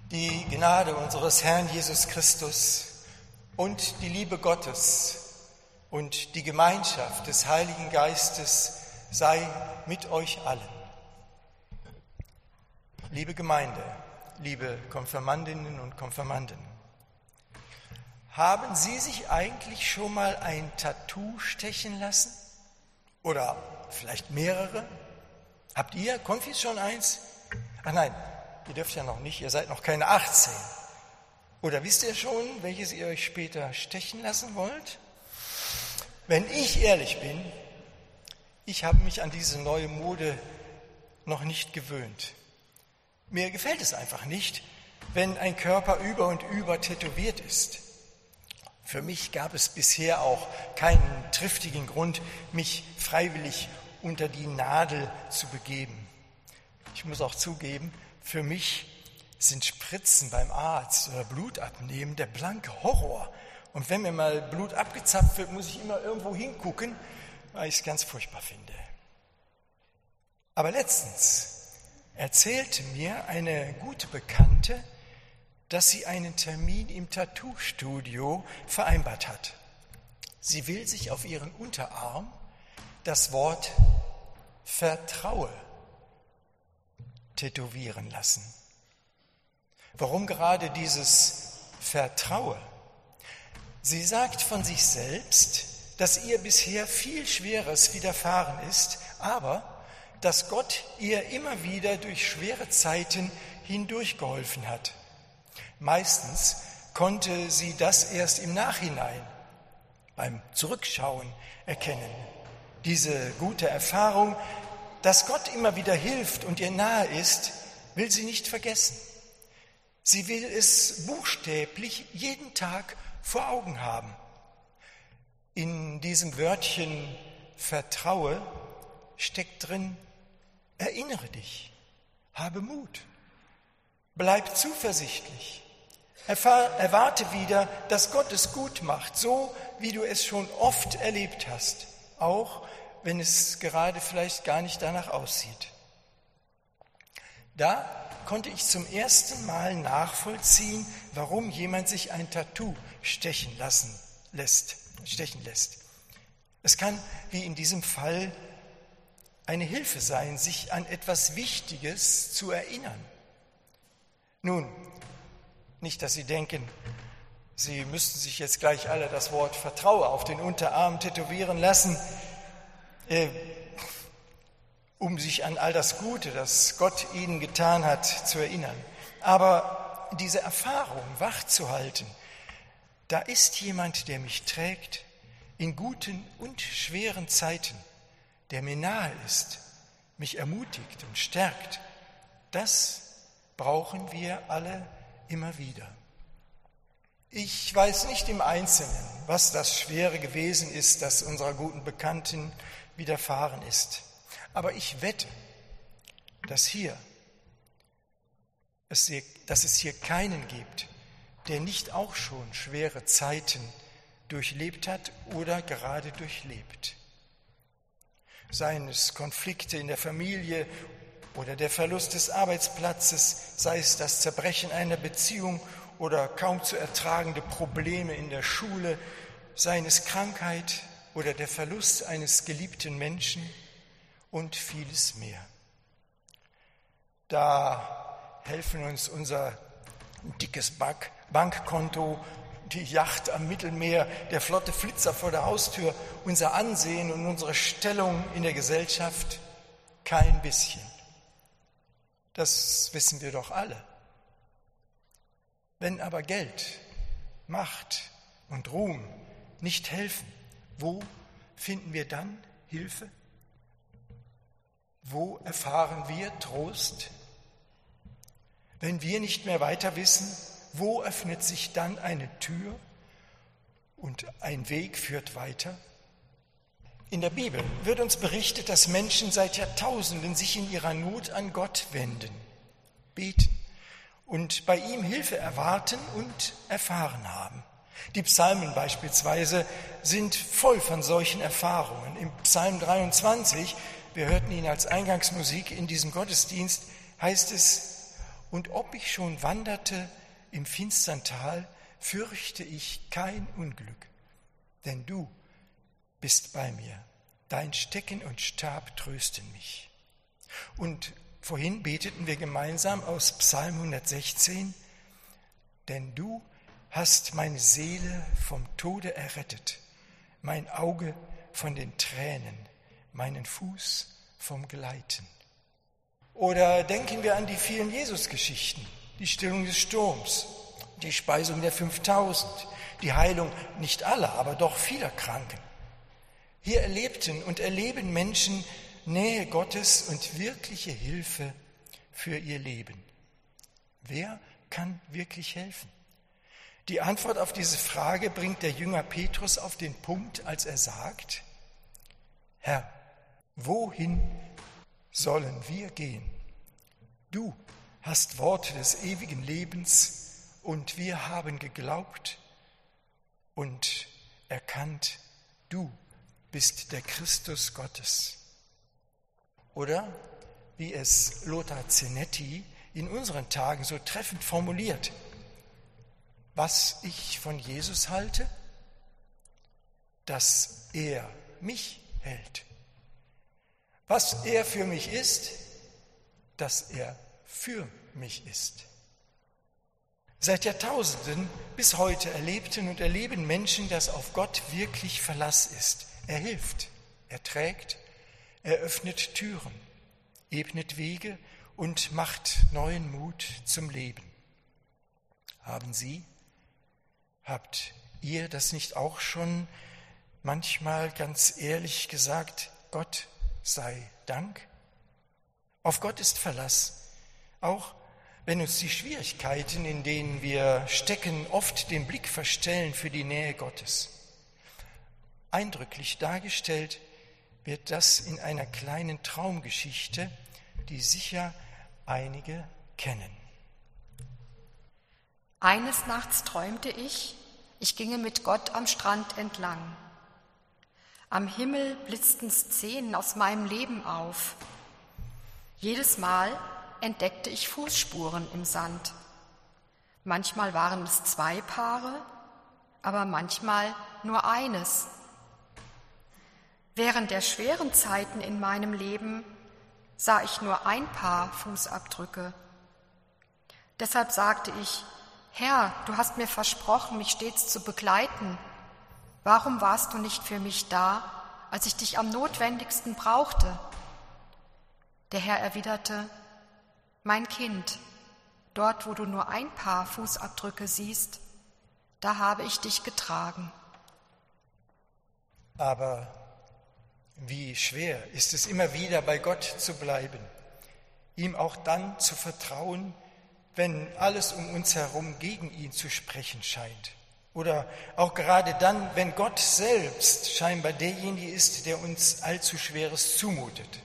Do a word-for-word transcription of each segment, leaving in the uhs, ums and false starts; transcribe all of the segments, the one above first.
Die Gnade unseres Herrn Jesus Christus und die Liebe Gottes und die Gemeinschaft des Heiligen Geistes sei mit euch allen. Liebe Gemeinde, liebe Konfirmandinnen und Konfirmanden, haben Sie sich eigentlich schon mal ein Tattoo stechen lassen? Oder vielleicht mehrere? Habt ihr, Konfis, schon eins? Ach nein, ihr dürft ja noch nicht, ihr seid noch keine achtzehn. Oder wisst ihr schon, welches ihr euch später stechen lassen wollt? Wenn ich ehrlich bin, ich habe mich an diese neue Mode noch nicht gewöhnt. Mir gefällt es einfach nicht, wenn ein Körper über und über tätowiert ist. Für mich gab es bisher auch keinen triftigen Grund, mich freiwillig unter die Nadel zu begeben. Ich muss auch zugeben, für mich sind Spritzen beim Arzt oder Blut abnehmen der blanke Horror. Und wenn mir mal Blut abgezapft wird, muss ich immer irgendwo hingucken, weil ich es ganz furchtbar finde. Aber letztens erzählte mir eine gute Bekannte, dass sie einen Termin im Tattoo-Studio vereinbart hat. Sie will sich auf ihren Unterarm das Wort Vertraue tätowieren lassen. Warum gerade dieses Vertraue? Sie sagt von sich selbst, dass ihr bisher viel Schweres widerfahren ist, aber dass Gott ihr immer wieder durch schwere Zeiten hindurchgeholfen hat. Meistens konnte sie das erst im Nachhinein, beim Zurückschauen, erkennen. Diese gute Erfahrung, dass Gott immer wieder hilft und ihr nahe ist, will sie nicht vergessen. Sie will es buchstäblich jeden Tag vor Augen haben. In diesem Wörtchen Vertraue steckt drin: Erinnere dich, habe Mut, bleib zuversichtlich, erfahr, erwarte wieder, dass Gott es gut macht, so wie du es schon oft erlebt hast, auch wenn es gerade vielleicht gar nicht danach aussieht. Da konnte ich zum ersten Mal nachvollziehen, warum jemand sich ein Tattoo stechen lassen lässt, stechen lässt. Es kann, wie in diesem Fall, eine Hilfe sein, sich an etwas Wichtiges zu erinnern. Nun, nicht, dass Sie denken, Sie müssten sich jetzt gleich alle das Wort Vertraue auf den Unterarm tätowieren lassen, äh, um sich an all das Gute, das Gott ihnen getan hat, zu erinnern. Aber diese Erfahrung wachzuhalten, da ist jemand, der mich trägt in guten und schweren Zeiten, der mir nahe ist, mich ermutigt und stärkt, das brauchen wir alle immer wieder. Ich weiß nicht im Einzelnen, was das Schwere gewesen ist, das unserer guten Bekannten widerfahren ist. Aber ich wette, dass, hier, dass es hier keinen gibt, der nicht auch schon schwere Zeiten durchlebt hat oder gerade durchlebt. Seien es Konflikte in der Familie oder der Verlust des Arbeitsplatzes, sei es das Zerbrechen einer Beziehung oder kaum zu ertragende Probleme in der Schule, seien es Krankheit oder der Verlust eines geliebten Menschen und vieles mehr. Da helfen uns unser dickes Bankkonto, die Yacht am Mittelmeer, der flotte Flitzer vor der Haustür, unser Ansehen und unsere Stellung in der Gesellschaft kein bisschen. Das wissen wir doch alle. Wenn aber Geld, Macht und Ruhm nicht helfen, wo finden wir dann Hilfe? Wo erfahren wir Trost? Wenn wir nicht mehr weiter wissen, wo öffnet sich dann eine Tür und ein Weg führt weiter? In der Bibel wird uns berichtet, dass Menschen seit Jahrtausenden sich in ihrer Not an Gott wenden, beten und bei ihm Hilfe erwarten und erfahren haben. Die Psalmen beispielsweise sind voll von solchen Erfahrungen. Im Psalm dreiundzwanzig, wir hörten ihn als Eingangsmusik in diesem Gottesdienst, heißt es: und ob ich schon wanderte im finstern Tal, fürchte ich kein Unglück, denn du bist bei mir. Dein Stecken und Stab trösten mich. Und vorhin beteten wir gemeinsam aus Psalm hundertsechzehn, denn du hast meine Seele vom Tode errettet, mein Auge von den Tränen, meinen Fuß vom Gleiten. Oder denken wir an die vielen Jesus-Geschichten, die Stillung des Sturms, die Speisung der fünftausend, die Heilung nicht aller, aber doch vieler Kranken. Hier erlebten und erleben Menschen Nähe Gottes und wirkliche Hilfe für ihr Leben. Wer kann wirklich helfen? Die Antwort auf diese Frage bringt der Jünger Petrus auf den Punkt, als er sagt: Herr, wohin sollen wir gehen? Du hast Worte des ewigen Lebens und wir haben geglaubt und erkannt, du bist der Christus Gottes. Oder wie es Lothar Zenetti in unseren Tagen so treffend formuliert: Was ich von Jesus halte, dass er mich hält. Was er für mich ist, dass er für mich ist. Seit Jahrtausenden bis heute erlebten und erleben Menschen, dass auf Gott wirklich Verlass ist. Er hilft, er trägt, er öffnet Türen, ebnet Wege und macht neuen Mut zum Leben. Haben Sie, habt ihr das nicht auch schon manchmal ganz ehrlich gesagt: Gott sei Dank? Auf Gott ist Verlass, auch wenn uns die Schwierigkeiten, in denen wir stecken, oft den Blick verstellen für die Nähe Gottes. Eindrücklich dargestellt wird das in einer kleinen Traumgeschichte, die sicher einige kennen. Eines Nachts träumte ich, ich ginge mit Gott am Strand entlang. Am Himmel blitzten Szenen aus meinem Leben auf. Jedes Mal entdeckte ich Fußspuren im Sand. Manchmal waren es zwei Paare, aber manchmal nur eines. Während der schweren Zeiten in meinem Leben sah ich nur ein Paar Fußabdrücke. Deshalb sagte ich: Herr, du hast mir versprochen, mich stets zu begleiten. Warum warst du nicht für mich da, als ich dich am notwendigsten brauchte? Der Herr erwiderte: Mein Kind, dort, wo du nur ein Paar Fußabdrücke siehst, da habe ich dich getragen. Aber wie schwer ist es immer wieder, bei Gott zu bleiben, ihm auch dann zu vertrauen, wenn alles um uns herum gegen ihn zu sprechen scheint. Oder auch gerade dann, wenn Gott selbst scheinbar derjenige ist, der uns allzu Schweres zumutet.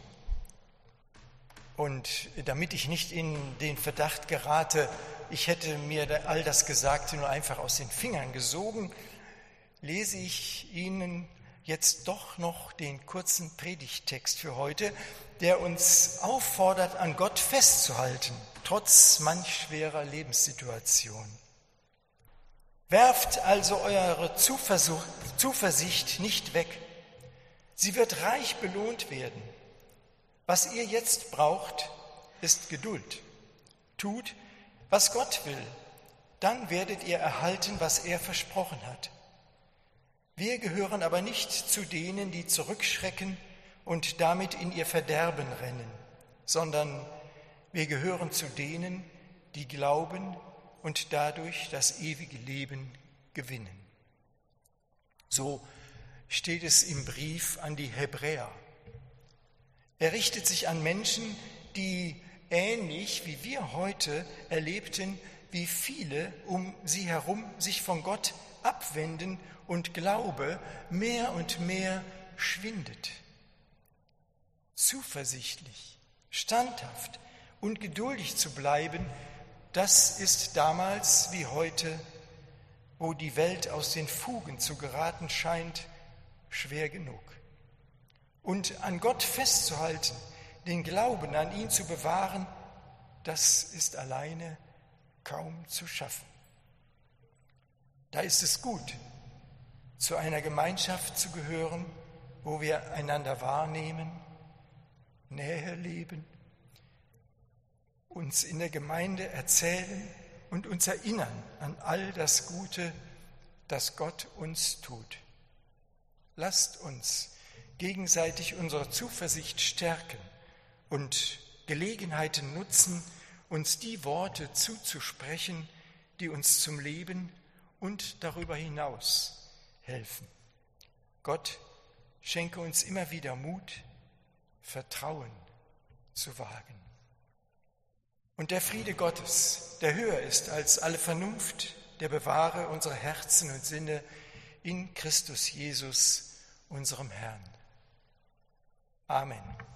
Und damit ich nicht in den Verdacht gerate, ich hätte mir all das Gesagte nur einfach aus den Fingern gesogen, lese ich Ihnen jetzt doch noch den kurzen Predigttext für heute, der uns auffordert, an Gott festzuhalten, trotz manch schwerer Lebenssituation. Werft also eure Zuversicht nicht weg. Sie wird reich belohnt werden. Was ihr jetzt braucht, ist Geduld. Tut, was Gott will, dann werdet ihr erhalten, was er versprochen hat. Wir gehören aber nicht zu denen, die zurückschrecken und damit in ihr Verderben rennen, sondern wir gehören zu denen, die glauben und dadurch das ewige Leben gewinnen. So steht es im Brief an die Hebräer. Er richtet sich an Menschen, die ähnlich wie wir heute erlebten, wie viele um sie herum sich von Gott abwenden und Glaube mehr und mehr schwindet. Zuversichtlich, standhaft und geduldig zu bleiben, das ist damals wie heute, wo die Welt aus den Fugen zu geraten scheint, schwer genug. Und an Gott festzuhalten, den Glauben an ihn zu bewahren, das ist alleine kaum zu schaffen. Da ist es gut, zu einer Gemeinschaft zu gehören, wo wir einander wahrnehmen, Nähe leben, uns in der Gemeinde erzählen und uns erinnern an all das Gute, das Gott uns tut. Lasst uns gegenseitig unsere Zuversicht stärken und Gelegenheiten nutzen, uns die Worte zuzusprechen, die uns zum Leben und darüber hinaus helfen. Gott schenke uns immer wieder Mut, Vertrauen zu wagen. Und der Friede Gottes, der höher ist als alle Vernunft, der bewahre unsere Herzen und Sinne in Christus Jesus, unserem Herrn. Amen.